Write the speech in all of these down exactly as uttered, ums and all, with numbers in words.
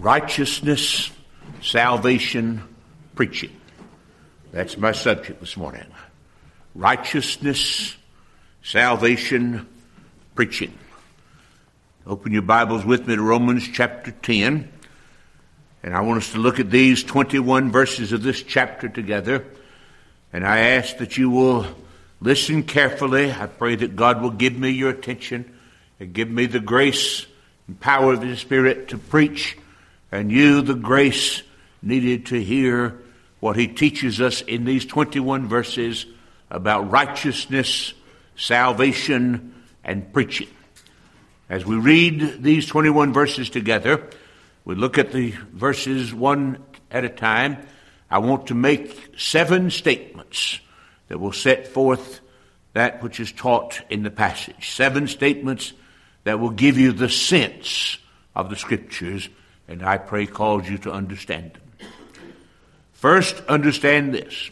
Righteousness, salvation, preaching. That's my subject this morning. Righteousness, salvation, preaching. Open your Bibles with me to Romans chapter ten. And I want us to look at these twenty-one verses of this chapter together. And I ask that you will listen carefully. I pray that God will give me your attention and give me the grace and power of His Spirit to preach, and you the grace needed to hear what He teaches us in these twenty-one verses about righteousness, salvation, and preaching. As we read these twenty-one verses together, we look at the verses one at a time. I want to make seven statements that will set forth that which is taught in the passage. Seven statements that will give you the sense of the Scriptures, and I pray cause you to understand them. First, understand this.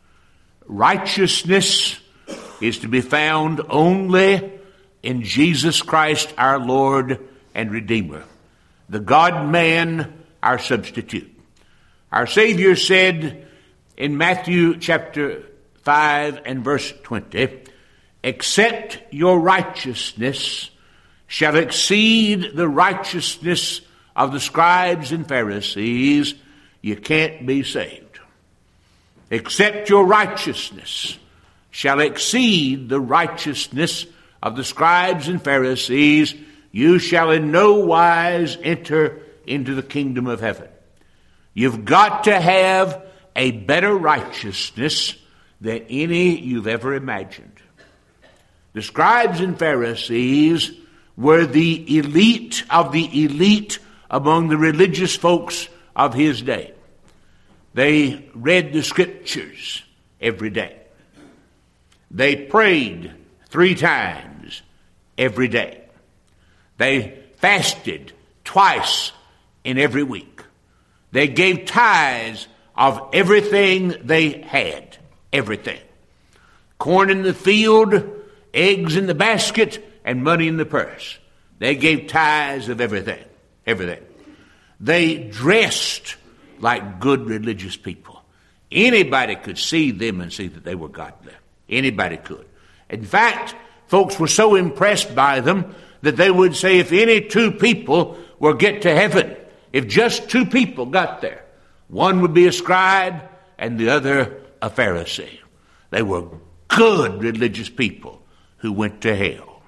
Righteousness is to be found only in Jesus Christ, our Lord and Redeemer, the God-man, our substitute. Our Savior said in Matthew chapter five and verse twenty, "Except your righteousness shall exceed the righteousness of the scribes and Pharisees, you can't be saved. Except your righteousness shall exceed the righteousness of the scribes and Pharisees, you shall in no wise enter into the kingdom of heaven." You've got to have a better righteousness than any you've ever imagined. The scribes and Pharisees were the elite of the elite among the religious folks of his day. They read the Scriptures every day. They prayed three times every day. They fasted twice in every week. They gave tithes of everything they had. Everything. Corn in the field, eggs in the basket, and money in the purse. They gave tithes of everything. Everything. They dressed like good religious people. Anybody could see them and see that they were godly. Anybody could. In fact, folks were so impressed by them that they would say if any two people were get to heaven, if just two people got there, one would be a scribe and the other a Pharisee. They were good religious people who went to hell.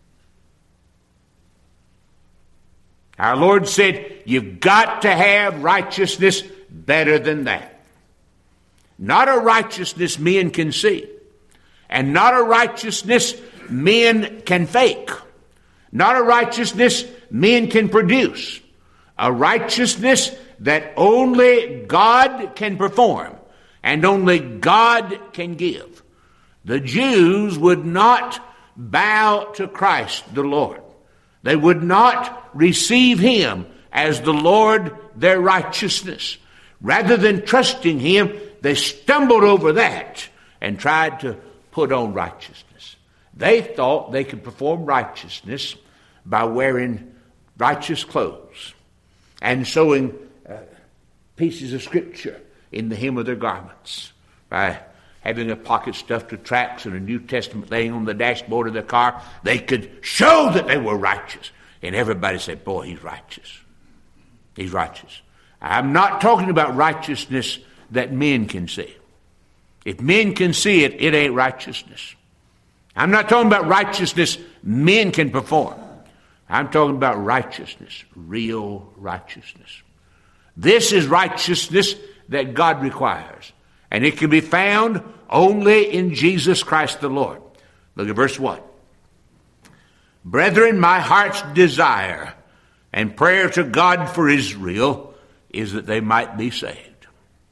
Our Lord said, you've got to have righteousness better than that. Not a righteousness men can see, and not a righteousness men can fake. Not a righteousness men can produce. A righteousness that only God can perform and only God can give. The Jews would not bow to Christ the Lord. They would not receive Him as the Lord their righteousness. Rather than trusting Him, they stumbled over that and tried to put on righteousness. They thought they could perform righteousness by wearing righteous clothes and sewing uh, pieces of Scripture in the hem of their garments, by having a pocket stuffed with tracts and a New Testament laying on the dashboard of their car. They could show that they were righteous. And everybody said, boy, he's righteous. He's righteous. I'm not talking about righteousness that men can see. If men can see it, it ain't righteousness. I'm not talking about righteousness men can perform. I'm talking about righteousness, real righteousness. This is righteousness that God requires. And it can be found only in Jesus Christ the Lord. Look at verse one. Brethren, my heart's desire and prayer to God for Israel is that they might be saved.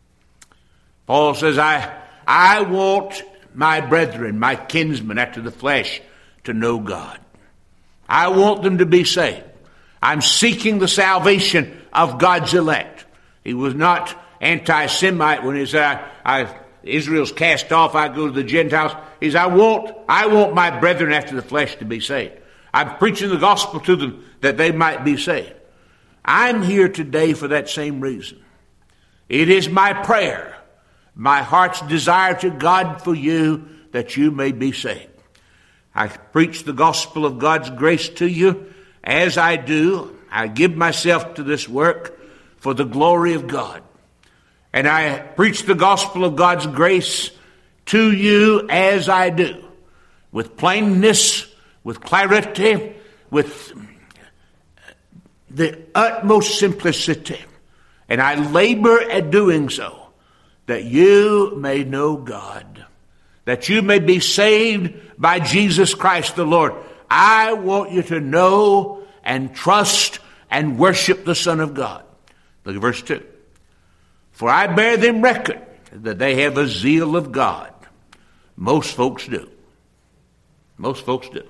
Paul says, I, I want my brethren, my kinsmen after the flesh, to know God. I want them to be saved. I'm seeking the salvation of God's elect. He was not anti-Semite when he said, I, I, Israel's cast off, I go to the Gentiles. He said, I want, I want my brethren after the flesh to be saved. I'm preaching the gospel to them that they might be saved. I'm here today for that same reason. It is my prayer, my heart's desire to God for you, that you may be saved. I preach the gospel of God's grace to you. As I do, I give myself to this work for the glory of God. And I preach the gospel of God's grace to you as I do, with plainness, with clarity, with the utmost simplicity. And I labor at doing so, that you may know God, that you may be saved by Jesus Christ the Lord. I want you to know and trust and worship the Son of God. Look at verse two. For I bear them record that they have a zeal of God. Most folks do. Most folks do.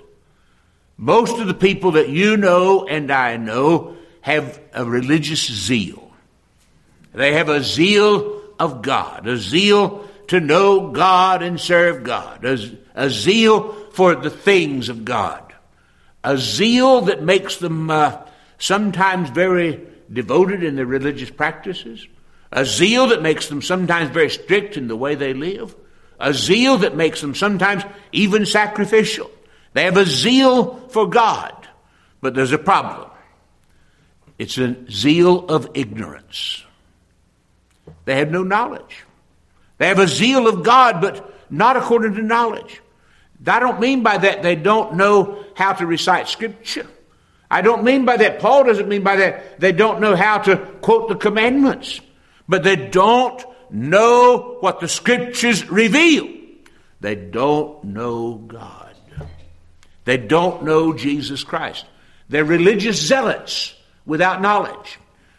Most of the people that you know and I know have a religious zeal. They have a zeal of God, a zeal to know God and serve God, a, a zeal for the things of God, a zeal that makes them uh, sometimes very devoted in their religious practices, a zeal that makes them sometimes very strict in the way they live, a zeal that makes them sometimes even sacrificial. They have a zeal for God, but there's a problem. It's a zeal of ignorance. They have no knowledge. They have a zeal of God, but not according to knowledge. I don't mean by that they don't know how to recite Scripture. I don't mean by that, Paul doesn't mean by that they don't know how to quote the commandments. But they don't know what the Scriptures reveal. They don't know God. They don't know Jesus Christ. They're religious zealots without knowledge,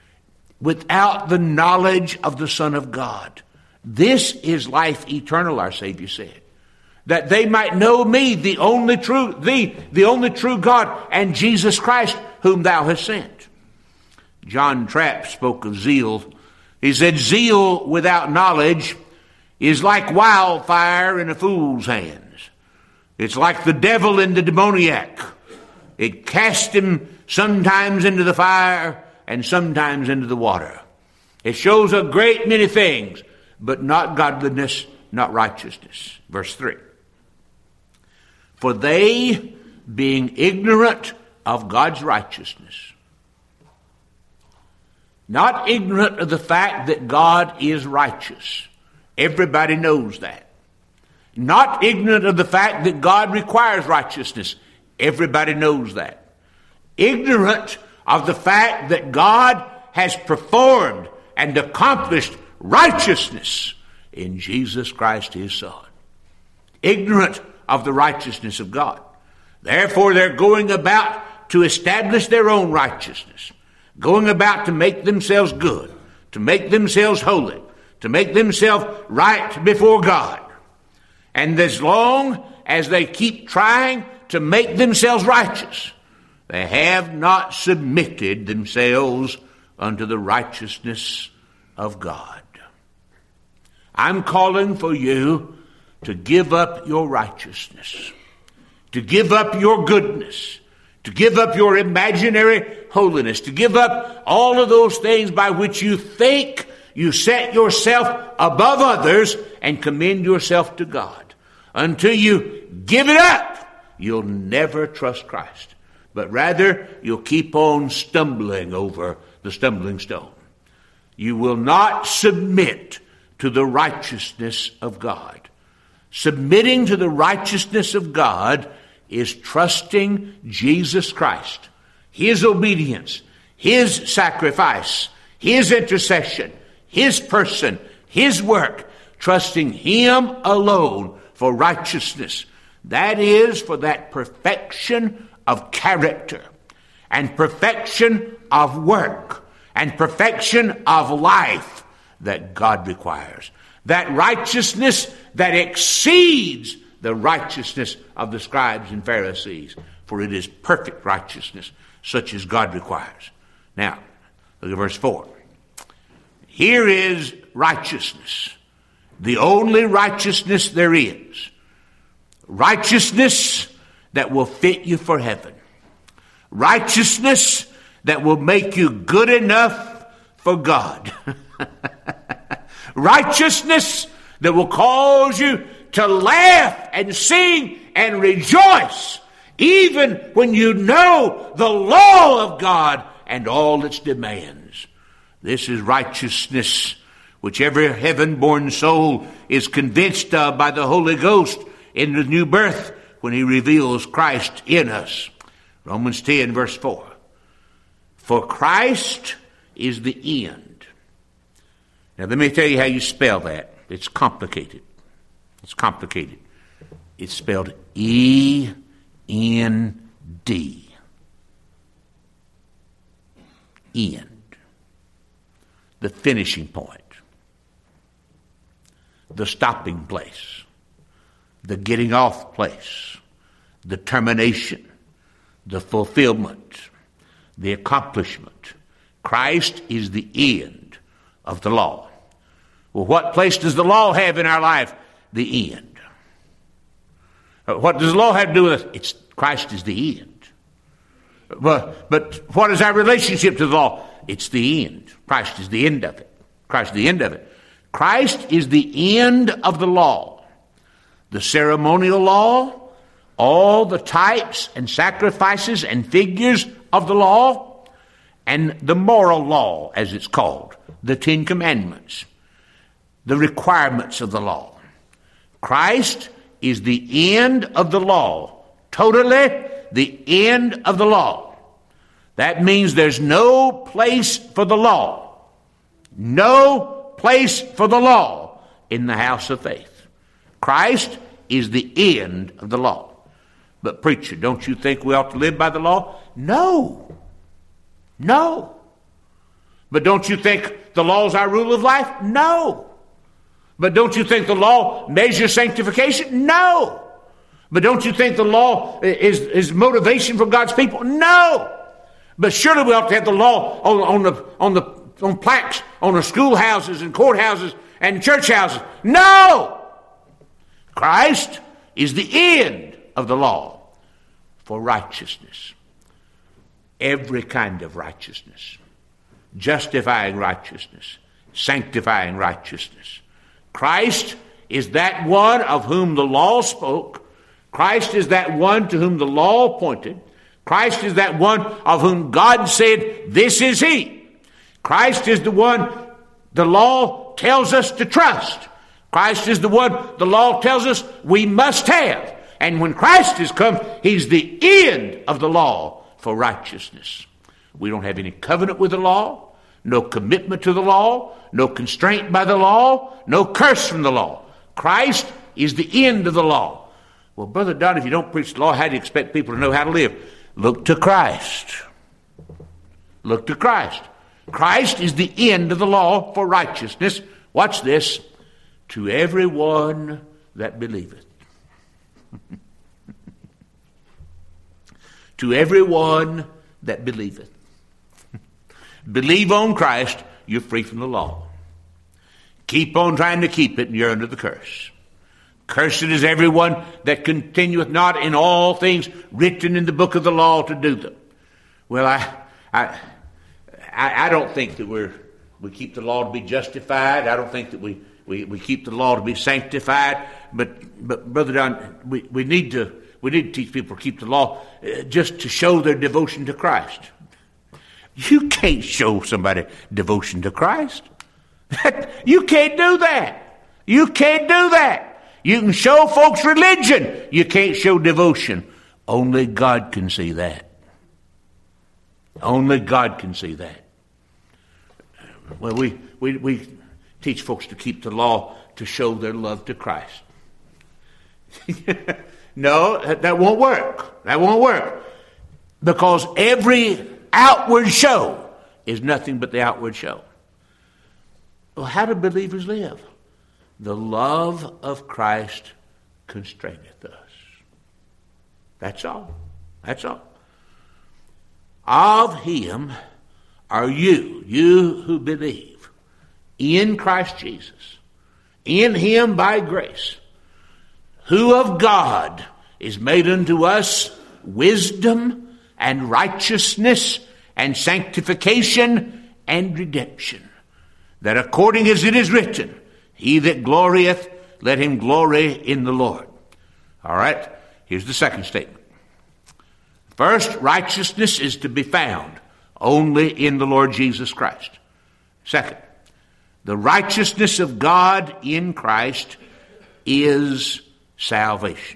without the knowledge of the Son of God. This is life eternal, our Savior said, that they might know me, the only true, the, the only true God, and Jesus Christ, whom thou hast sent. John Trapp spoke of zeal. He said, zeal without knowledge is like wildfire in a fool's hands. It's like the devil in the demoniac. It casts him sometimes into the fire and sometimes into the water. It shows a great many things, but not godliness, not righteousness. Verse three. For they, being ignorant of God's righteousness, not ignorant of the fact that God is righteous. Everybody knows that. Not ignorant of the fact that God requires righteousness. Everybody knows that. Ignorant of the fact that God has performed and accomplished righteousness in Jesus Christ his Son. Ignorant of the righteousness of God. Therefore, they're going about to establish their own righteousness. Going about to make themselves good, to make themselves holy, to make themselves right before God. And as long as they keep trying to make themselves righteous, they have not submitted themselves unto the righteousness of God. I'm calling for you to give up your righteousness, to give up your goodness, to give up your imaginary holiness, to give up all of those things by which you think you set yourself above others and commend yourself to God. Until you give it up, you'll never trust Christ, but rather you'll keep on stumbling over the stumbling stone. You will not submit to the righteousness of God. Submitting to the righteousness of God is trusting Jesus Christ, his obedience, his sacrifice, his intercession, his person, his work, trusting him alone for righteousness. That is for that perfection of character and perfection of work and perfection of life that God requires. That righteousness that exceeds the righteousness of the scribes and Pharisees, for it is perfect righteousness, such as God requires. Now, look at verse four. Here is righteousness, the only righteousness there is. Righteousness that will fit you for heaven. Righteousness that will make you good enough for God. Righteousness that will cause you to laugh and sing and rejoice, even when you know the law of God and all its demands. This is righteousness which every heaven-born soul is convinced of by the Holy Ghost in the new birth when he reveals Christ in us. Romans ten, verse four. For Christ is the end. Now let me tell you how you spell that. It's complicated. It's complicated. It's spelled E N D. End. The finishing point. The stopping place. The getting off place. The termination. The fulfillment. The accomplishment. Christ is the end of the law. Well, what place does the law have in our life? The end. What does the law have to do with us? It's Christ is the end. But, but what is our relationship to the law? It's the end. Christ is the end of it. Christ is the end of it. Christ is the end of the law. The ceremonial law, all the types and sacrifices and figures of the law, and the moral law, as it's called, the Ten Commandments, the requirements of the law. Christ is the end of the law, totally the end of the law. That means there's no place for the law, no place for the law in the house of faith. Christ is the end of the law. But preacher, don't you think we ought to live by the law? No. No. But don't you think the law is our rule of life? No. But don't you think the law measures sanctification? No. But don't you think the law is, is motivation for God's people? No. But surely we ought to have the law on, on the on the on plaques on the schoolhouses and courthouses and church houses. No. Christ is the end of the law for righteousness. Every kind of righteousness. Justifying righteousness. Sanctifying righteousness. Christ is that one of whom the law spoke. Christ is that one to whom the law pointed. Christ is that one of whom God said, this is he. Christ is the one the law tells us to trust. Christ is the one the law tells us we must have. And when Christ has come, he's the end of the law for righteousness. We don't have any covenant with the law, no commitment to the law, no constraint by the law, no curse from the law. Christ is the end of the law. Well, Brother Don, if you don't preach the law, how do you expect people to know how to live? Look to Christ. Look to Christ. Christ is the end of the law for righteousness. Watch this. To everyone that believeth. To everyone that believeth. Believe on Christ, you're free from the law. Keep on trying to keep it, and you're under the curse. Cursed is everyone that continueth not in all things written in the book of the law to do them. Well, I, I, I, I don't think that we're we keep the law to be justified. I don't think that we, we, we keep the law to be sanctified. But but Brother Don, we, we need to we need to teach people to keep the law uh, just to show their devotion to Christ. You can't show somebody devotion to Christ. You can't do that. You can't do that. You can show folks religion. You can't show devotion. Only God can see that. Only God can see that. Well, we, we, we teach folks to keep the law to show their love to Christ. No, that won't work. That won't work. Because every outward show is nothing but the outward show. Well, how do believers live? The love of Christ constraineth us. That's all. That's all. Of him are you, you who believe, in Christ Jesus, in him by grace, who of God is made unto us wisdom and righteousness and sanctification and redemption, that according as it is written, he that glorieth, let him glory in the Lord. All right, here's the second statement. First, righteousness is to be found only in the Lord Jesus Christ. Second, the righteousness of God in Christ is salvation.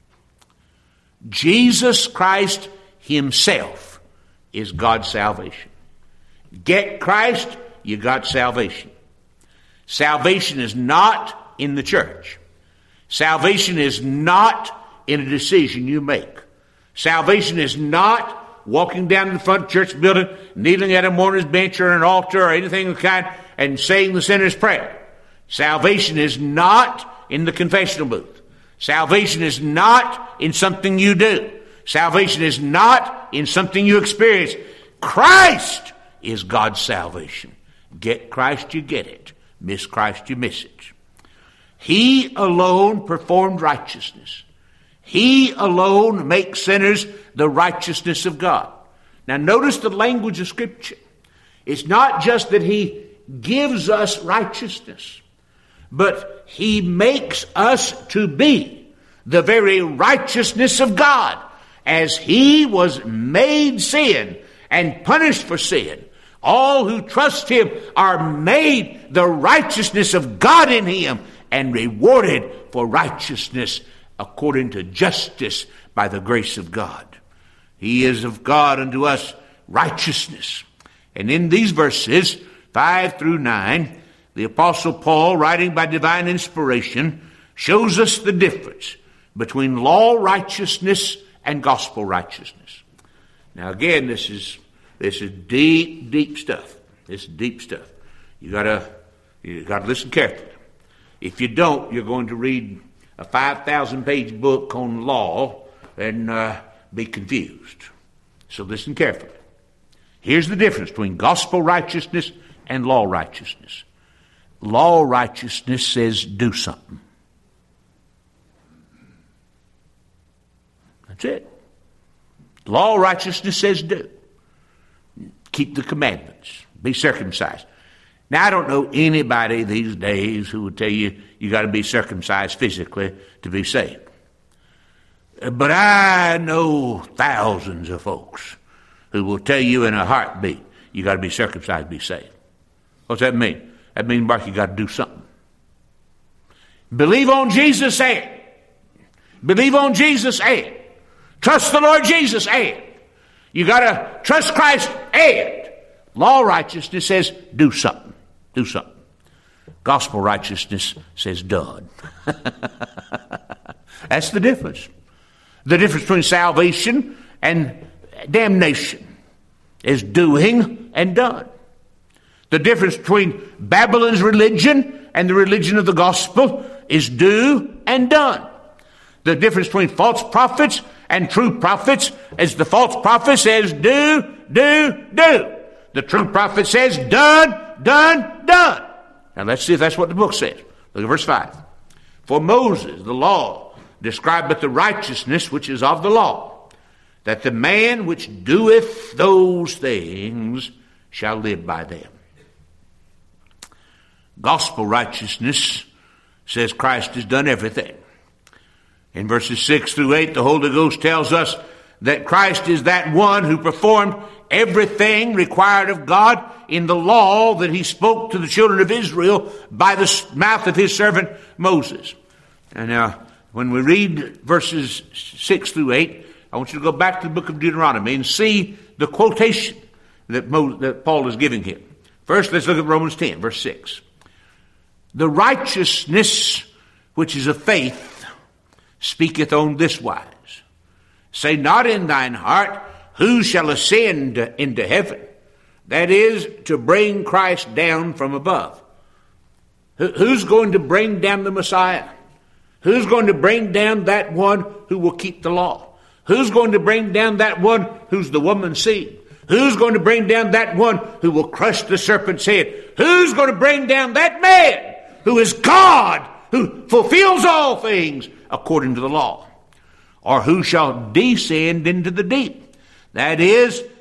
Jesus Christ himself is God's salvation. Get Christ, you got salvation. Salvation is not in the church. Salvation is not in a decision you make. Salvation is not walking down the front church building, kneeling at a mourner's bench or an altar or anything of the kind and saying the sinner's prayer. Salvation is not in the confessional booth. Salvation is not in something you do. Salvation is not in something you experience. Christ is God's salvation. Get Christ, you get it. Miss Christ, you miss it. He alone performed righteousness. He alone makes sinners the righteousness of God. Now notice the language of Scripture. It's not just that he gives us righteousness, but he makes us to be the very righteousness of God, as he was made sin and punished for sin. All who trust him are made the righteousness of God in him and rewarded for righteousness according to justice by the grace of God. He is of God unto us righteousness. And in these verses, five through nine, the Apostle Paul, writing by divine inspiration, shows us the difference between law righteousness and gospel righteousness. Now again, this is this is deep, deep stuff. This is deep stuff. You gotta you gotta listen carefully. If you don't, you're going to read a five thousand page book on law and uh, be confused. So listen carefully. Here's the difference between gospel righteousness and law righteousness. Law righteousness says do something. That's it. Law righteousness says do. Keep the commandments. Be circumcised. Now, I don't know anybody these days who would tell you you got to be circumcised physically to be saved. But I know thousands of folks who will tell you in a heartbeat you got to be circumcised to be saved. What's that mean? That means, Mark, you got to do something. Believe on Jesus and. Believe on Jesus and. Trust the Lord Jesus and. You got to trust Christ and. Law righteousness says do something. Do something. Gospel righteousness says done. That's the difference. The difference between salvation and damnation is doing and done. The difference between Babylon's religion and the religion of the gospel is do and done. The difference between false prophets and true prophets is the false prophet says do, do, do. The true prophet says done, done, done. Now let's see if that's what the book says. Look at verse five. For Moses, the law, describeth the righteousness which is of the law, that the man which doeth those things shall live by them. Gospel righteousness says Christ has done everything. In verses six through eight, the Holy Ghost tells us that Christ is that one who performed everything required of God in the law that he spoke to the children of Israel by the mouth of his servant Moses. And now, when we read verses six through eight, I want you to go back to the book of Deuteronomy and see the quotation that, Mo- that Paul is giving here. First, let's look at Romans ten, verse six. The righteousness which is of faith speaketh on this wise. Say not in thine heart, who shall ascend into heaven? That is, to bring Christ down from above. Who's going to bring down the Messiah? Who's going to bring down that one who will keep the law? Who's going to bring down that one who's the woman's seed? Who's going to bring down that one who will crush the serpent's head? Who's going to bring down that man who is God, who fulfills all things according to the law? Or who shall descend into the deep? That is,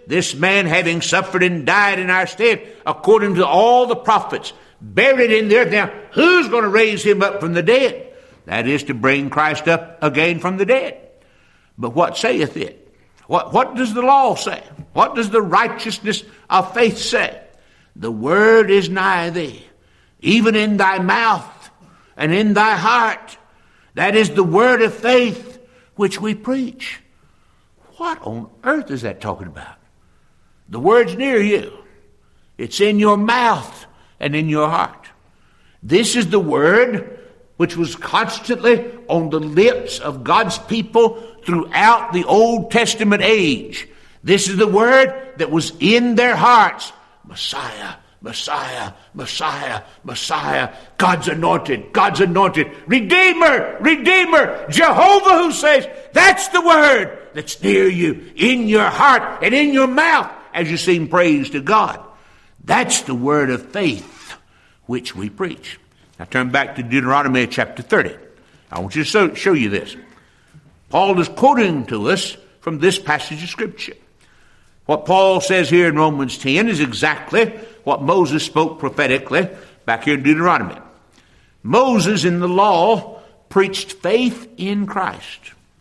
this man having suffered and died in our stead, according to all the prophets, buried in the earth. Now, who's going to raise him up from the dead? That is to bring Christ up again from the dead. But what saith it? What, what does the law say? What does the righteousness of faith say? The word is nigh thee, even in thy mouth and in thy heart. That is the word of faith which we preach. What on earth is that talking about? The word's near you. It's in your mouth and in your heart. This is the word which was constantly on the lips of God's people throughout the Old Testament age. This is the word that was in their hearts. Messiah, Messiah, Messiah, Messiah, God's anointed, God's anointed, Redeemer, Redeemer, Jehovah who saves. That's the word that's near you, in your heart and in your mouth as you sing praise to God. That's the word of faith which we preach. Now turn back to Deuteronomy chapter thirty. I want you to show, show you this. Paul is quoting to us from this passage of Scripture. What Paul says here in Romans ten is exactly what Moses spoke prophetically back here in Deuteronomy. Moses in the law preached faith in Christ.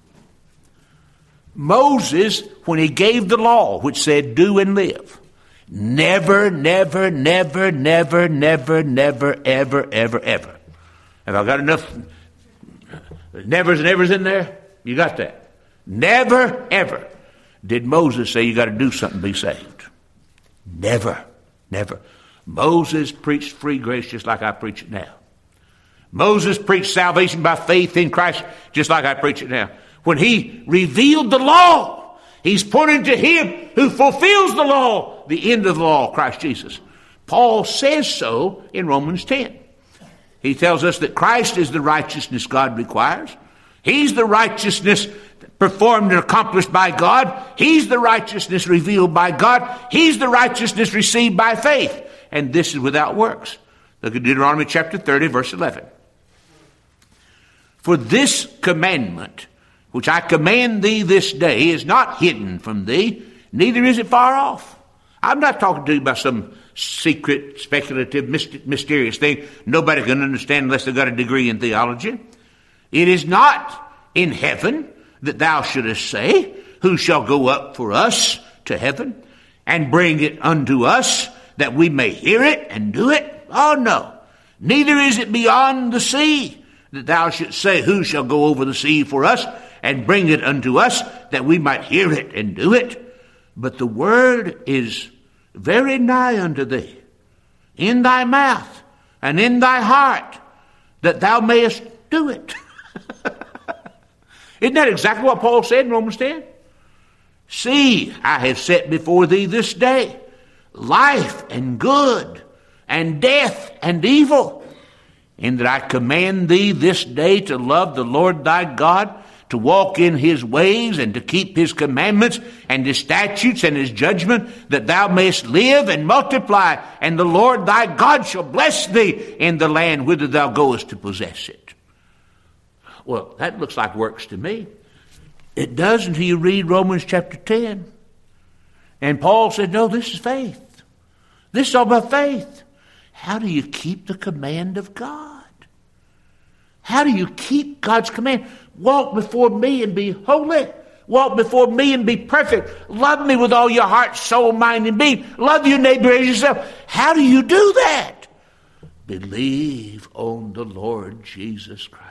Moses, when he gave the law, which said do and live, never, never, never, never, never, never, ever, ever, ever. Have I got enough nevers and evers in there? You got that? Never, ever did Moses say you got to do something to be saved. Never, never. Moses preached free grace just like I preach it now. Moses preached salvation by faith in Christ just like I preach it now. When he revealed the law, he's pointing to him who fulfills the law, the end of the law, Christ Jesus. Paul says so in Romans ten. He tells us that Christ is the righteousness God requires. He's the righteousness performed and accomplished by God. He's the righteousness revealed by God. He's the righteousness received by faith. And this is without works. Look at Deuteronomy chapter thirty, verse eleven. For this commandment, which I command thee this day, is not hidden from thee, neither is it far off. I'm not talking to you about some secret, speculative, mysterious thing nobody can understand unless they've got a degree in theology. It is not in heaven that thou shouldest say, who shall go up for us to heaven and bring it unto us that we may hear it and do it? Oh, no. Neither is it beyond the sea that thou shouldst say, who shall go over the sea for us and bring it unto us that we might hear it and do it? But the word is very nigh unto thee, in thy mouth and in thy heart, that thou mayest do it. Isn't that exactly what Paul said in Romans ten? See, I have set before thee this day life and good, and death and evil, in that I command thee this day to love the Lord thy God, to walk in his ways, and to keep his commandments, and his statutes, and his judgment, that thou mayest live and multiply, and the Lord thy God shall bless thee in the land whither thou goest to possess it. Well, that looks like works to me. It does until you read Romans chapter ten. And Paul said, no, this is faith. This is all about faith. How do you keep the command of God? How do you keep God's command? Walk before me and be holy. Walk before me and be perfect. Love me with all your heart, soul, mind, and being. Love your neighbor as yourself. How do you do that? Believe on the Lord Jesus Christ.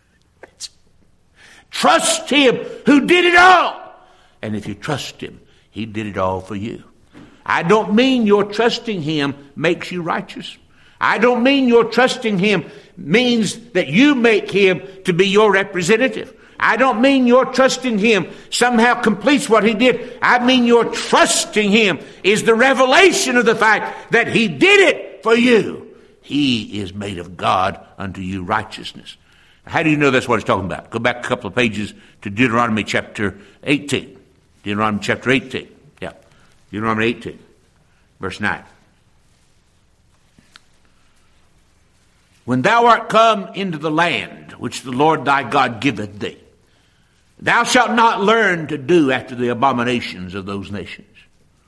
Trust him who did it all. And if you trust him, he did it all for you. I don't mean your trusting him makes you righteous. I don't mean your trusting him means that you make him to be your representative. I don't mean your trusting him somehow completes what he did. I mean your trusting him is the revelation of the fact that he did it for you. He is made of God unto you righteousness. How do you know that's what it's talking about? Go back a couple of pages to Deuteronomy chapter eighteen. Deuteronomy chapter eighteen. Yeah. Deuteronomy eighteen, verse nine. When thou art come into the land which the Lord thy God giveth thee, thou shalt not learn to do after the abominations of those nations.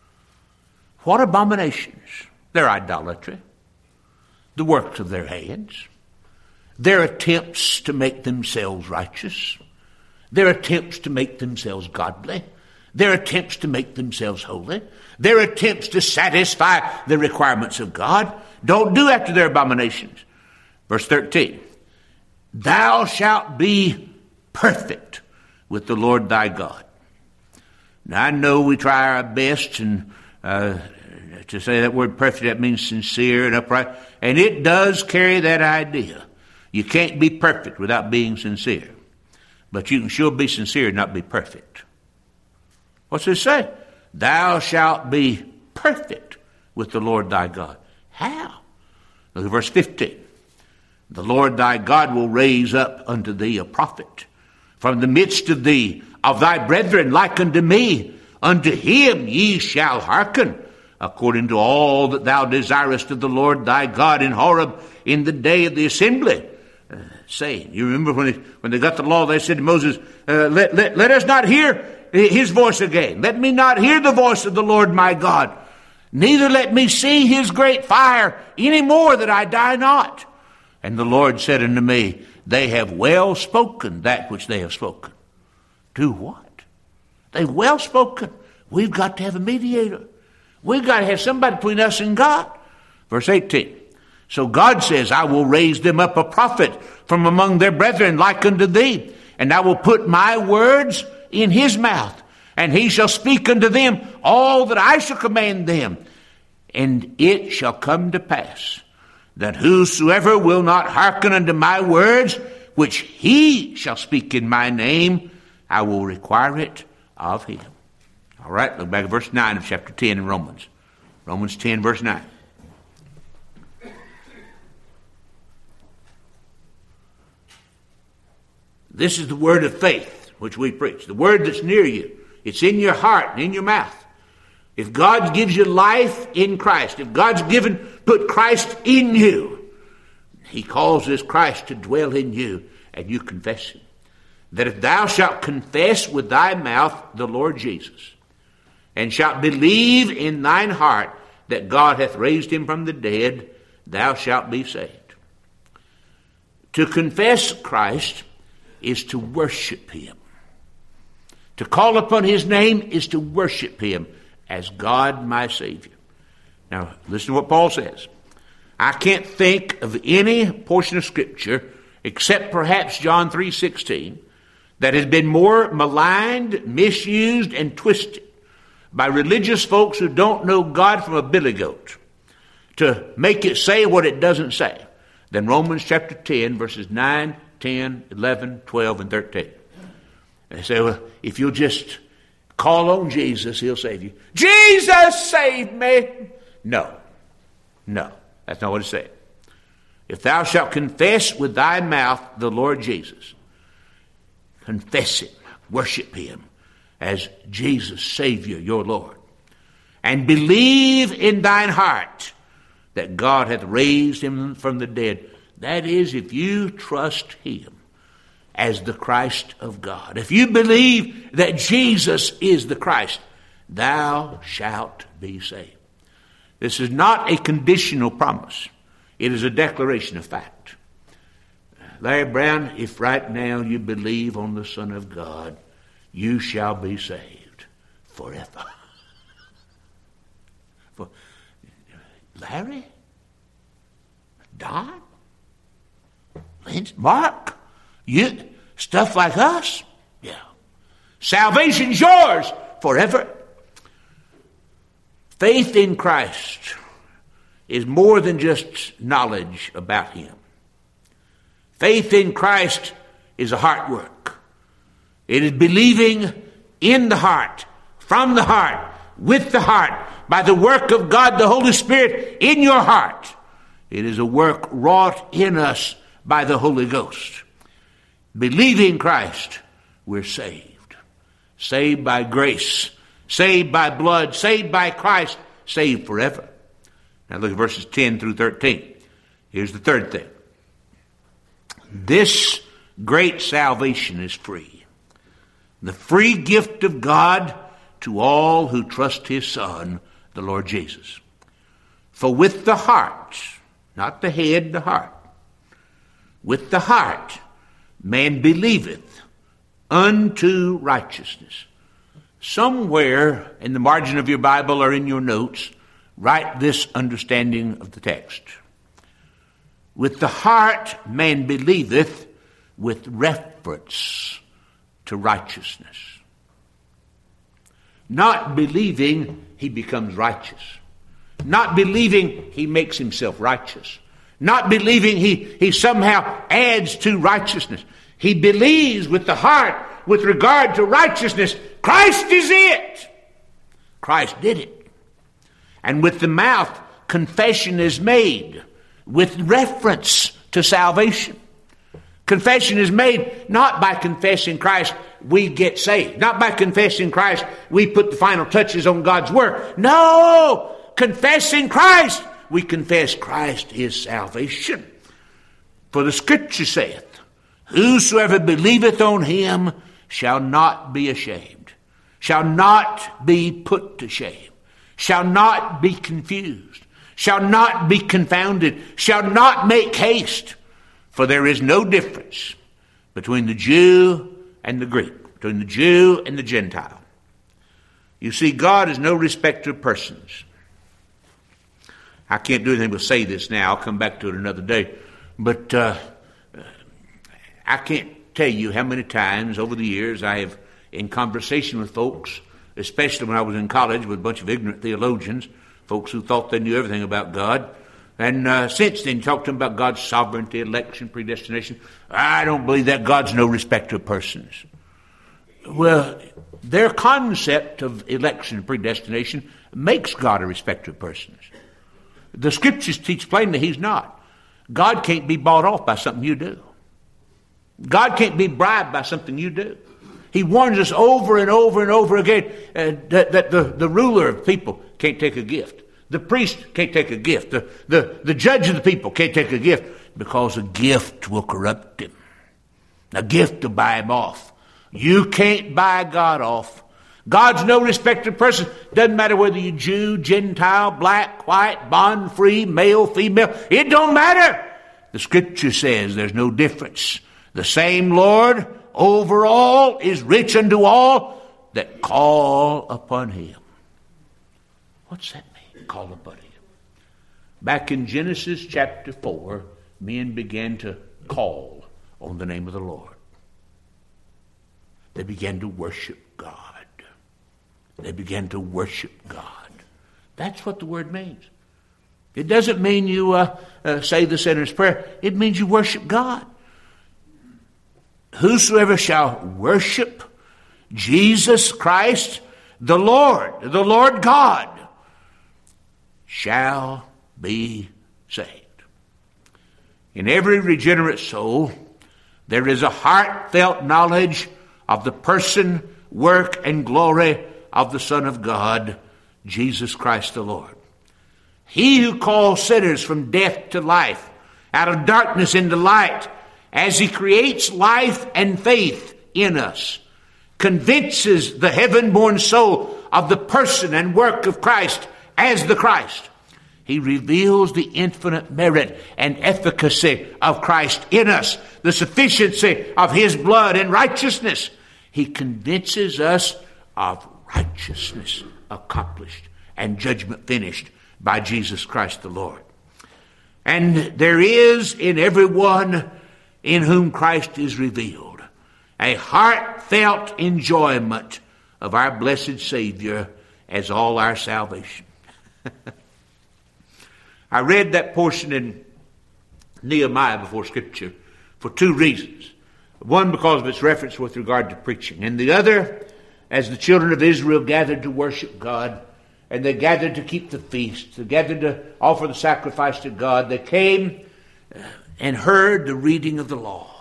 What abominations? Their idolatry, the works of their hands, their attempts to make themselves righteous, their attempts to make themselves godly, their attempts to make themselves holy, their attempts to satisfy the requirements of God. Don't do after their abominations. Verse thirteen, thou shalt be perfect with the Lord thy God. Now I know we try our best, and uh, to say that word perfect, that means sincere and upright, and it does carry that idea. You can't be perfect without being sincere, but you can sure be sincere and not be perfect. What's it say? Thou shalt be perfect with the Lord thy God. How? Look at verse fifteen. The Lord thy God will raise up unto thee a prophet from the midst of thee, of thy brethren, like unto me. Unto him ye shall hearken, according to all that thou desirest of the Lord thy God in Horeb in the day of the assembly. Uh, saying, you remember when they, when they got the law, they said to Moses, uh, let, let, let us not hear his voice again. Let me not hear the voice of the Lord my God. Neither let me see his great fire any more, that I die not. And the Lord said unto me, they have well spoken that which they have spoken. Do what? They've well spoken. We've got to have a mediator. We've got to have somebody between us and God. Verse eighteen. So God says, I will raise them up a prophet from among their brethren like unto thee, and I will put my words in his mouth, and he shall speak unto them all that I shall command them. And it shall come to pass that whosoever will not hearken unto my words, which he shall speak in my name, I will require it of him. All right, look back at verse nine of chapter ten in Romans. Romans ten, verse nine. This is the word of faith which we preach. The word that's near you. It's in your heart and in your mouth. If God gives you life in Christ, if God's given, put Christ in you, he causes Christ to dwell in you, and you confess him. That if thou shalt confess with thy mouth the Lord Jesus, and shalt believe in thine heart that God hath raised him from the dead, thou shalt be saved. To confess Christ is to worship him. To call upon his name is to worship him as God my Savior. Now, listen to what Paul says. I can't think of any portion of Scripture, except perhaps John three sixteen, that has been more maligned, misused, and twisted by religious folks who don't know God from a billy goat to make it say what it doesn't say than Romans chapter ten, verses nine, ten, eleven, twelve, and thirteen. They say, well, if you'll just call on Jesus, he'll save you. Jesus, save me! No. No. That's not what it said. If thou shalt confess with thy mouth the Lord Jesus, confess him, worship him as Jesus, Savior, your Lord, and believe in thine heart that God hath raised him from the dead. That is, if you trust him as the Christ of God. If you believe that Jesus is the Christ, thou shalt be saved. This is not a conditional promise. It is a declaration of fact. Larry Brown, if right now you believe on the Son of God, you shall be saved forever. For Larry? Don? Lynch? Mark? You? Stuff like us? Yeah. Salvation's yours forever. Faith in Christ is more than just knowledge about him. Faith in Christ is a heart work. It is believing in the heart, from the heart, with the heart, by the work of God the Holy Spirit in your heart. It is a work wrought in us by the Holy Ghost. Believing Christ, we're saved. Saved by grace. Saved by blood. Saved by Christ. Saved forever. Now look at verses ten through thirteen. Here's the third thing. This great salvation is free. The free gift of God to all who trust his Son, the Lord Jesus. For with the heart, not the head, the heart, with the heart man believeth unto righteousness. Somewhere in the margin of your Bible or in your notes, write this understanding of the text. With the heart man believeth with reference to righteousness. Not believing he becomes righteous. Not believing he makes himself righteous. Not believing he, he somehow adds to righteousness. He believes with the heart with regard to righteousness. Christ is it. Christ did it. And with the mouth, confession is made with reference to salvation. Confession is made not by confessing Christ, we get saved. Not by confessing Christ, we put the final touches on God's word. No! Confessing Christ, we confess Christ is salvation. For the Scripture saith, whosoever believeth on him shall not be ashamed, shall not be put to shame, shall not be confused, shall not be confounded, shall not make haste. For there is no difference between the Jew and the Greek, between the Jew and the Gentile. You see, God is no respecter of persons. I can't do anything but say this now. I'll come back to it another day. But uh, I can't tell you how many times over the years I have, in conversation with folks, especially when I was in college with a bunch of ignorant theologians, folks who thought they knew everything about God, and uh, since then talked to them about God's sovereignty, election, predestination. I don't believe that. God's no respecter of persons. Well, their concept of election and predestination makes God a respecter of persons. The Scriptures teach plainly he's not. God can't be bought off by something you do. God can't be bribed by something you do. He warns us over and over and over again uh, that, that the, the ruler of people can't take a gift. The priest can't take a gift. The, the, the judge of the people can't take a gift because a gift will corrupt him. A gift will buy him off. You can't buy God off. God's no respecter of person. Doesn't matter whether you're Jew, Gentile, black, white, bond, free, male, female. It don't matter. The Scripture says there's no difference. The same Lord over all is rich unto all that call upon him. What's that mean, call upon him? Back in Genesis chapter four, men began to call on the name of the Lord. They began to worship God. They began to worship God. That's what the word means. It doesn't mean you uh, uh, say the sinner's prayer. It means you worship God. Whosoever shall worship Jesus Christ, the Lord, the Lord God, shall be saved. In every regenerate soul, there is a heartfelt knowledge of the person, work, and glory of the Son of God, Jesus Christ the Lord. He who calls sinners from death to life, out of darkness into light, as he creates life and faith in us, convinces the heaven-born soul of the person and work of Christ as the Christ. He reveals the infinite merit and efficacy of Christ in us, the sufficiency of his blood and righteousness. He convinces us of righteousness accomplished and judgment finished by Jesus Christ the Lord. And there is in everyone in whom Christ is revealed a heartfelt enjoyment of our blessed Savior as all our salvation. I read that portion in Nehemiah before Scripture for two reasons. One, because of its reference with regard to preaching, and the other, as the children of Israel gathered to worship God, and they gathered to keep the feast, they gathered to offer the sacrifice to God, they came and heard the reading of the law.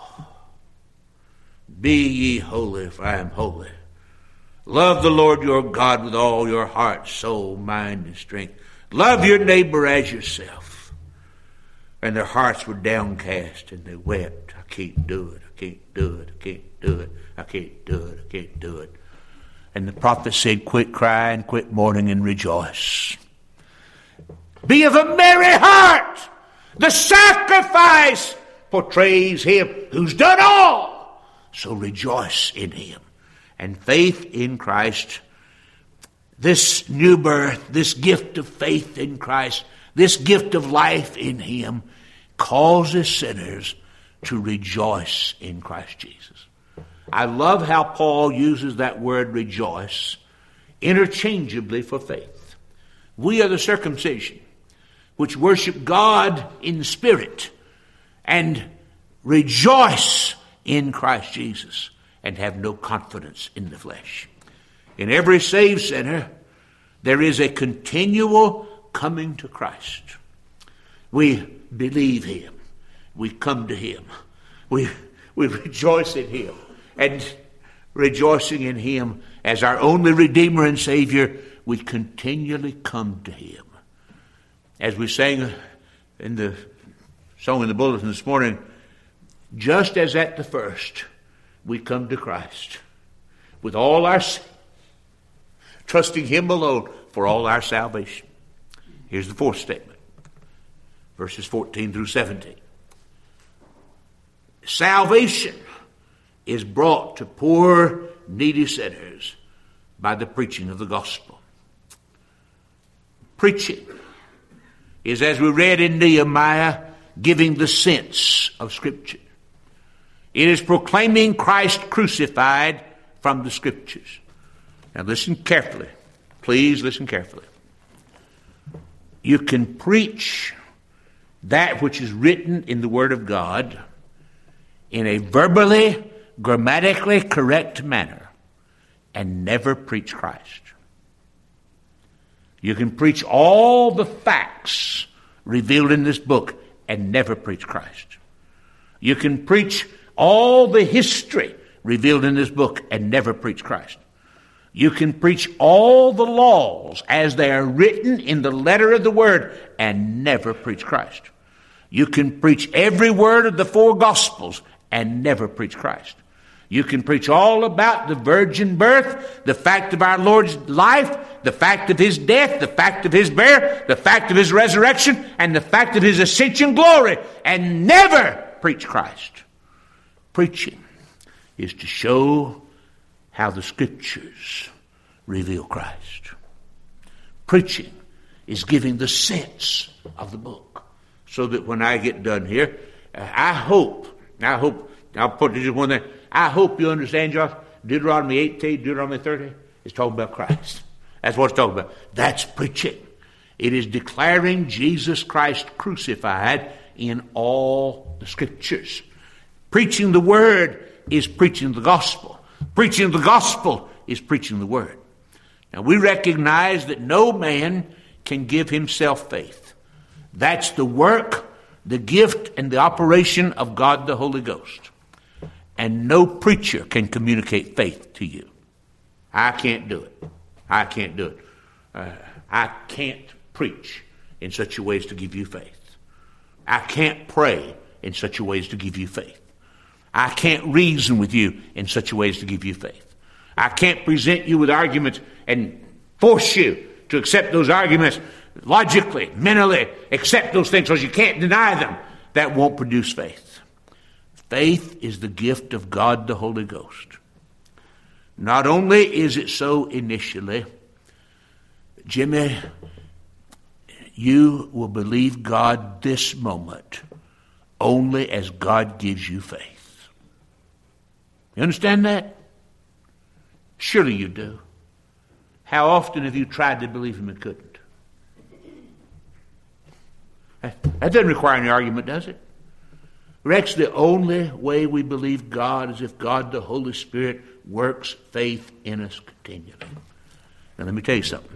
Be ye holy, for I am holy. Love the Lord your God with all your heart, soul, mind, and strength. Love your neighbor as yourself. And their hearts were downcast, and they wept. I can't do it, I can't do it, I can't do it, I can't do it, I can't do it. And the prophet said, quit crying, quit mourning, and rejoice. Be of a merry heart. The sacrifice portrays him who's done all. So rejoice in him. And faith in Christ, this new birth, this gift of faith in Christ, this gift of life in him, causes sinners to rejoice in Christ Jesus. I love how Paul uses that word rejoice interchangeably for faith. We are the circumcision which worship God in spirit and rejoice in Christ Jesus and have no confidence in the flesh. In every saved sinner, there is a continual coming to Christ. We believe him. We come to him. We, we rejoice in him. And rejoicing in him as our only Redeemer and Savior, we continually come to him. As we sang in the song in the bulletin this morning, just as at the first, we come to Christ with all our sin, trusting him alone for all our salvation. Here's the fourth statement, verses fourteen through seventeen. Salvation is brought to poor, needy sinners by the preaching of the gospel. Preaching is, as we read in Nehemiah, giving the sense of Scripture. It is proclaiming Christ crucified from the Scriptures. Now listen carefully. Please listen carefully. You can preach that which is written in the Word of God in a verbally, grammatically correct manner and never preach Christ. You can preach all the facts revealed in this book and never preach Christ. You can preach all the history revealed in this book and never preach Christ. You can preach all the laws as they are written in the letter of the Word and never preach Christ. You can preach every word of the four Gospels and never preach Christ. You can preach all about the virgin birth, the fact of our Lord's life, the fact of his death, the fact of his burial, the fact of his resurrection, and the fact of his ascension glory, and never preach Christ. Preaching is to show how the Scriptures reveal Christ. Preaching is giving the sense of the book. So that when I get done here, I hope, I hope, I'll put just one there, I hope you understand, Josh, Deuteronomy eighteen, Deuteronomy thirty is talking about Christ. That's what it's talking about. That's preaching. It is declaring Jesus Christ crucified in all the Scriptures. Preaching the Word is preaching the gospel. Preaching the gospel is preaching the Word. Now we recognize that no man can give himself faith. That's the work, the gift, and the operation of God the Holy Ghost. And no preacher can communicate faith to you. I can't do it. I can't do it. Uh, I can't preach in such a way as to give you faith. I can't pray in such a way as to give you faith. I can't reason with you in such a way as to give you faith. I can't present you with arguments and force you to accept those arguments logically, mentally, accept those things because you can't deny them. That won't produce faith. Faith is the gift of God the Holy Ghost. Not only is it so initially, Jimmy, you will believe God this moment only as God gives you faith. You understand that? Surely you do. How often have you tried to believe him and couldn't? That doesn't require any argument, does it? Rex, the only way we believe God is if God the Holy Spirit works faith in us continually. Now let me tell you something.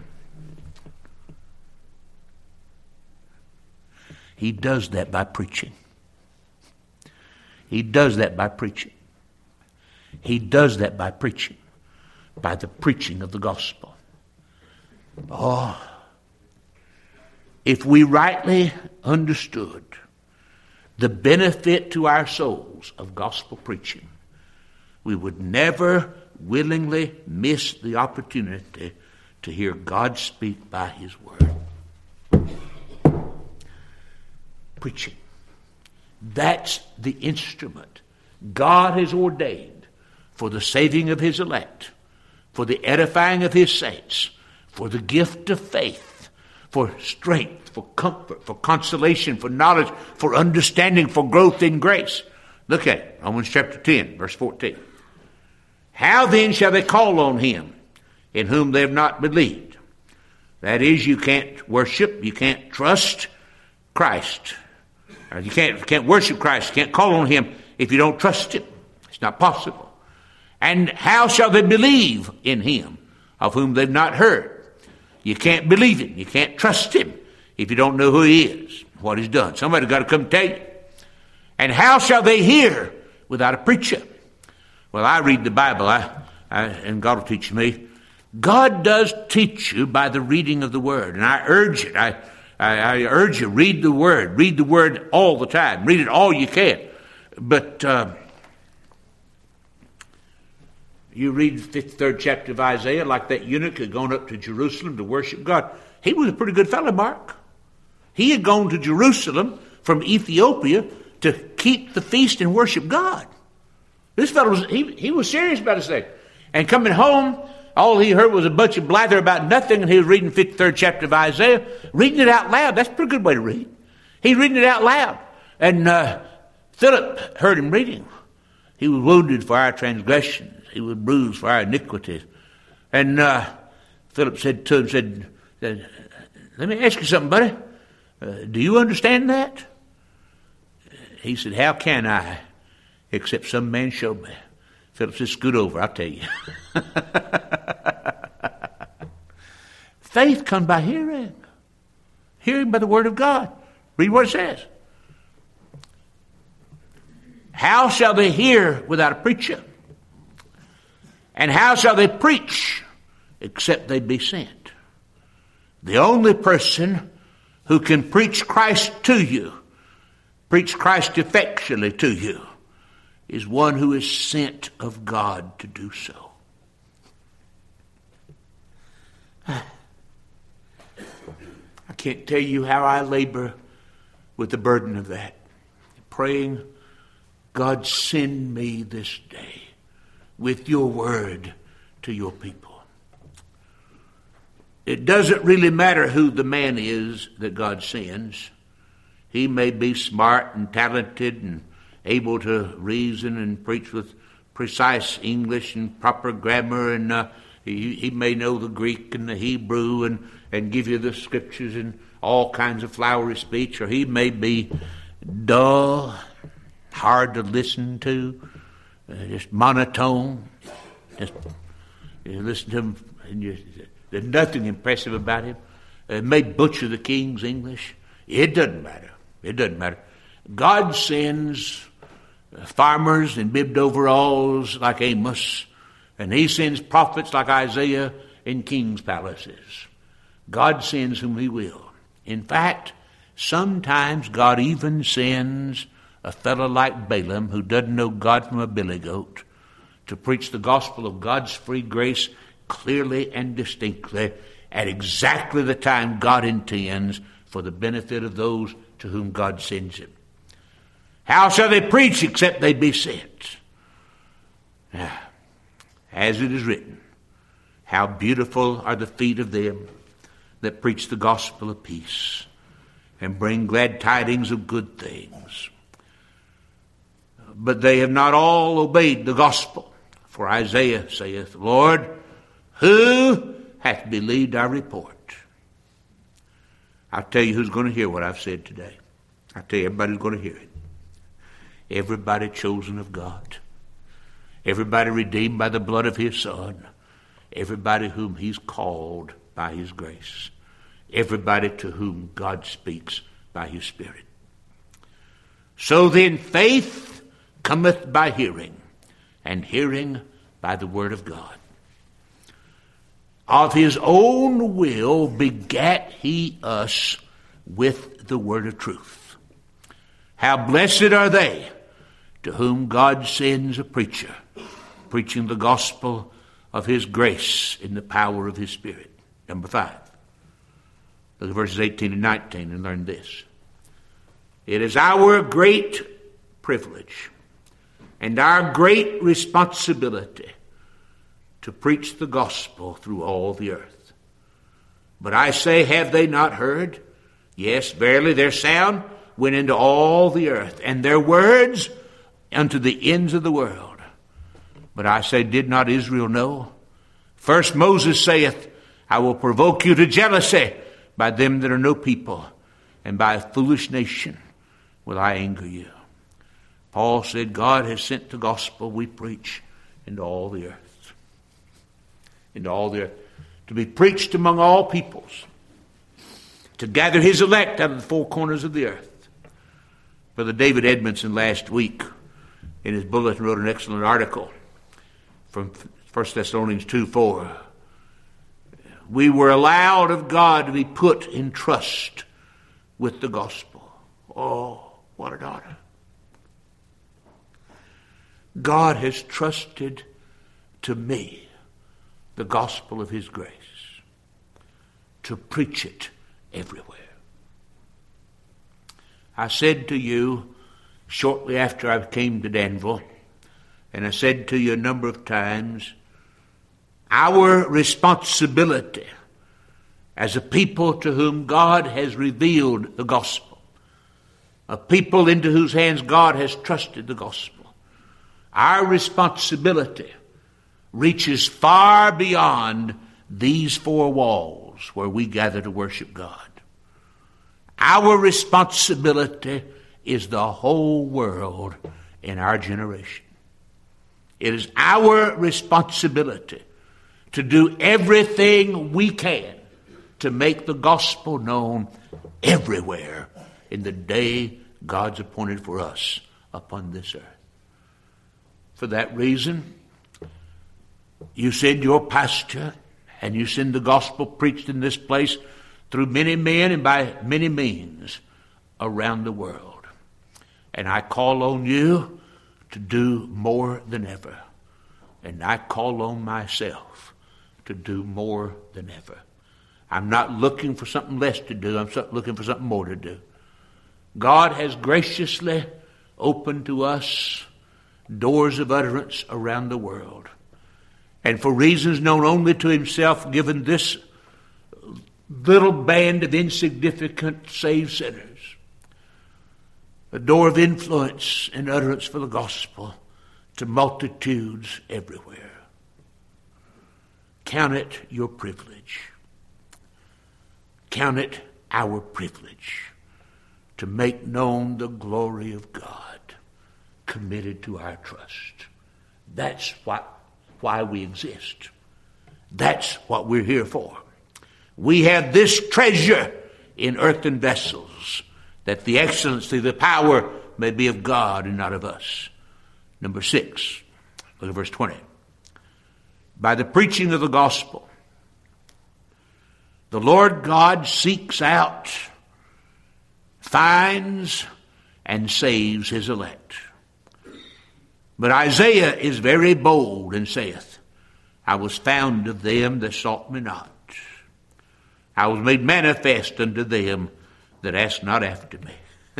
He does that by preaching. He does that by preaching. He does that by preaching. By the preaching of the gospel. Oh, if we rightly understood the benefit to our souls of gospel preaching, we would never willingly miss the opportunity to hear God speak by his word. preaching. That's the instrument God has ordained for the saving of his elect, for the edifying of his saints, for the gift of faith, for strength, for comfort, for consolation, for knowledge, for understanding, for growth in grace. Look at it, Romans chapter ten, verse fourteen. How then shall they call on him in whom they have not believed? That is, you can't worship, you can't trust Christ. Or you can't, you can't worship Christ, you can't call on him if you don't trust him. It's not possible. And how shall they believe in him of whom they've not heard? You can't believe him, you can't trust him if you don't know who he is, what he's done. Somebody's got to come tell you. And how shall they hear without a preacher? Well, I read the Bible, I, I, and God will teach me. God does teach you by the reading of the Word, and I urge it. I, I, I urge you, read the Word. Read the Word all the time. Read it all you can. But uh, you read the fifty-third chapter of Isaiah, like that eunuch had gone up to Jerusalem to worship God. He was a pretty good fellow, Mark. He had gone to Jerusalem from Ethiopia to keep the feast and worship God. This fellow was, he, he was serious about his thing. And coming home, all he heard was a bunch of blather about nothing, and he was reading the fifty-third chapter of Isaiah, reading it out loud. That's a pretty good way to read. He's reading it out loud. And uh, Philip heard him reading. He was wounded for our transgressions. He was bruised for our iniquities. And uh, Philip said to him, said, said, let me ask you something, buddy. Uh, do you understand that? He said, how can I, except some man showed me? Philip said, scoot over, I'll tell you. Faith comes by hearing. Hearing by the word of God. Read what it says. How shall they hear without a preacher? And how shall they preach except they be sent? The only person who can preach Christ to you, preach Christ effectually to you, is one who is sent of God to do so. I can't tell you how I labor with the burden of that. Praying, God, send me this day with your word to your people. It doesn't really matter who the man is that God sends. He may be smart and talented and able to reason and preach with precise English and proper grammar, and uh, he, he may know the Greek and the Hebrew and, and give you the scriptures in all kinds of flowery speech, or he may be dull, hard to listen to, uh, just monotone. Just you listen to him, and you, there's nothing impressive about him. It may butcher the king's English. It doesn't matter. It doesn't matter. God sends farmers in bibbed overalls like Amos, and he sends prophets like Isaiah in king's palaces. God sends whom he will. In fact, sometimes God even sends a fellow like Balaam, who doesn't know God from a billy goat, to preach the gospel of God's free grace clearly and distinctly at exactly the time God intends, for the benefit of those to whom God sends him. How shall they preach except they be sent? As it is written, how beautiful are the feet of them that preach the gospel of peace and bring glad tidings of good things. But they have not all obeyed the gospel. For Isaiah saith, Lord, who hath believed our report? I'll tell you who's going to hear what I've said today. I'll tell you everybody's going to hear it. Everybody chosen of God. Everybody redeemed by the blood of his Son. Everybody whom he's called by his grace. Everybody to whom God speaks by his Spirit. So then faith cometh by hearing, and hearing by the word of God. Of his own will begat he us with the word of truth. How blessed are they to whom God sends a preacher, preaching the gospel of his grace in the power of his Spirit. Number five. Look at verses eighteen and nineteen and learn this. It is our great privilege and our great responsibility to preach the gospel through all the earth. But I say, have they not heard? Yes, verily their sound went into all the earth, and their words unto the ends of the world. But I say, did not Israel know? First Moses saith, I will provoke you to jealousy by them that are no people, and by a foolish nation will I anger you. Paul said, God has sent the gospel we preach into all the earth. Into all the earth. To be preached among all peoples. To gather his elect out of the four corners of the earth. Brother David Edmondson last week in his bulletin wrote an excellent article from First Thessalonians two four. We were allowed of God to be put in trust with the gospel. Oh, what an honor. God has trusted to me the gospel of his grace, to preach it everywhere. I said to you shortly after I came to Danville, and I said to you a number of times, our responsibility as a people to whom God has revealed the gospel, a people into whose hands God has trusted the gospel, our responsibility reaches far beyond these four walls where we gather to worship God. Our responsibility is the whole world in our generation. It is our responsibility to do everything we can to make the gospel known everywhere in the day God's appointed for us upon this earth. For that reason, you send your pastor and you send the gospel preached in this place through many men and by many means around the world. And I call on you to do more than ever. And I call on myself to do more than ever. I'm not looking for something less to do. I'm looking for something more to do. God has graciously opened to us doors of utterance around the world. And for reasons known only to himself, given this little band of insignificant saved sinners a door of influence and utterance for the gospel to multitudes everywhere. Count it your privilege. Count it our privilege to make known the glory of God committed to our trust. That's what, why we exist. That's what we're here for. We have this treasure in earthen vessels, that the excellency, the power may be of God and not of us. Number six, look at verse twenty. By the preaching of the gospel, the Lord God seeks out, finds, and saves his elect. But Isaiah is very bold and saith, I was found of them that sought me not. I was made manifest unto them that asked not after me.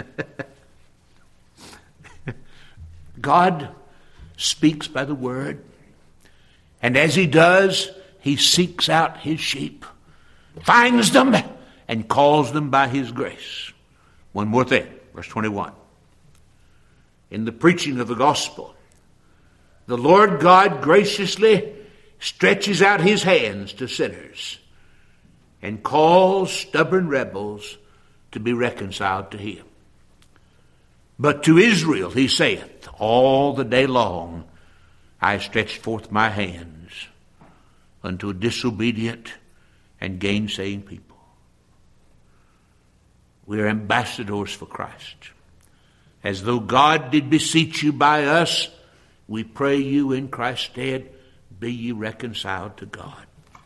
God speaks by the word, and as he does, he seeks out his sheep, finds them, and calls them by his grace. One more thing, verse twenty-one. In the preaching of the gospel, the Lord God graciously stretches out his hands to sinners and calls stubborn rebels to be reconciled to him. But to Israel he saith, all the day long I stretched forth my hands unto a disobedient and gainsaying people. We are ambassadors for Christ. As though God did beseech you by us, we pray you in Christ's stead, be ye reconciled to God.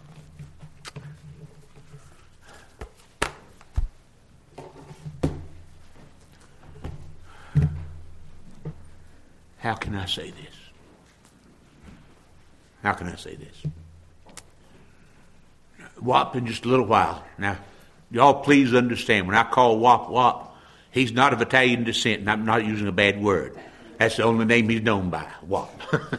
How can I say this? How can I say this? Whop in just a little while. Now, y'all please understand, when I call whop whop, He's not of Italian descent, and I'm not using a bad word. That's the only name he's known by, Walt.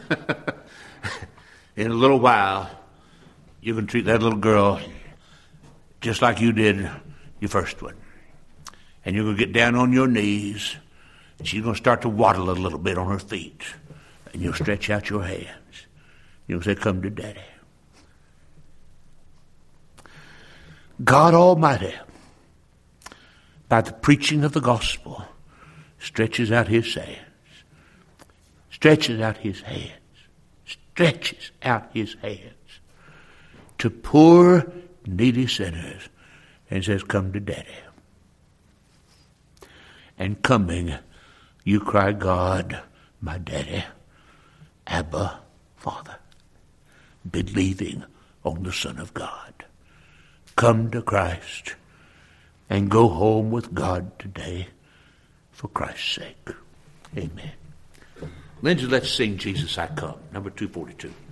In a little while, you're going to treat that little girl just like you did your first one. And you're going to get down on your knees, and she's going to start to waddle a little bit on her feet. And you'll stretch out your hands. You'll say, come to Daddy. God Almighty, by the preaching of the gospel, stretches out his hands. Stretches out his hands. Stretches out his hands to poor, needy sinners and says, come to Daddy. And coming, you cry, God, my Daddy, Abba, Father, believing on the Son of God. Come to Christ and go home with God today for Christ's sake. Amen. Lindsay, let's sing Jesus I Come, number two forty-two.